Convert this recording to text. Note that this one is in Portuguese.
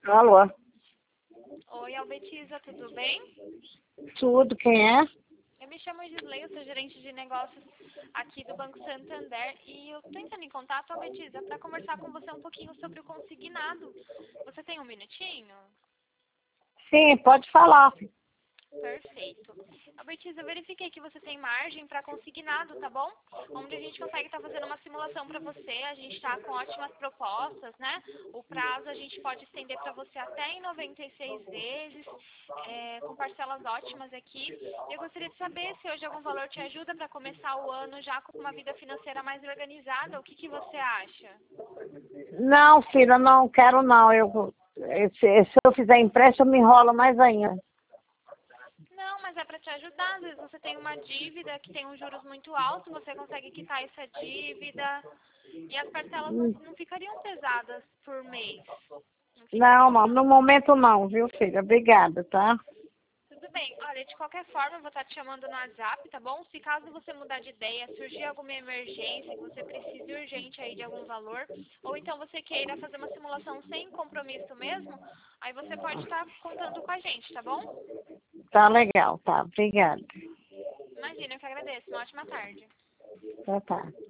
Alô? Oi, Albetiza, tudo bem? Tudo, quem é? Eu me chamo Gisley, eu sou gerente de negócios aqui do Banco Santander e eu estou entrando em contato, Albetiza, para conversar com você um pouquinho sobre o consignado. Você tem um minutinho? Sim, pode falar. Perfeito. Albetiza, eu verifiquei que você tem margem para consignado, tá bom? Onde a gente consegue estar fazendo uma simulação para você, a gente está com ótimas propostas, né? O prazo a gente pode estender para você até em 96 vezes, com parcelas ótimas aqui. Eu gostaria de saber se hoje algum valor te ajuda para começar o ano já com uma vida financeira mais organizada. O que você acha? Não, filha, não quero não. Se eu fizer empréstimo, me enrola mais ainda. Não, mas é para te ajudar. Às vezes você tem uma dívida que tem um juros muito alto, você consegue quitar essa dívida e as parcelas não ficariam pesadas por mês. Não Não, ficariam, não, não. no momento não, viu, filha? Obrigada, tá? Tudo bem. Olha, de qualquer forma, eu vou estar te chamando no WhatsApp, tá bom? Se caso você mudar de ideia, surgir alguma emergência, que você precise urgente aí de algum valor, ou então você queira fazer uma simulação sem compromisso mesmo, aí você pode estar contando com a gente, tá bom? Tá legal, tá. Obrigada. Imagina, eu que agradeço. Uma ótima tarde. Tá, tá.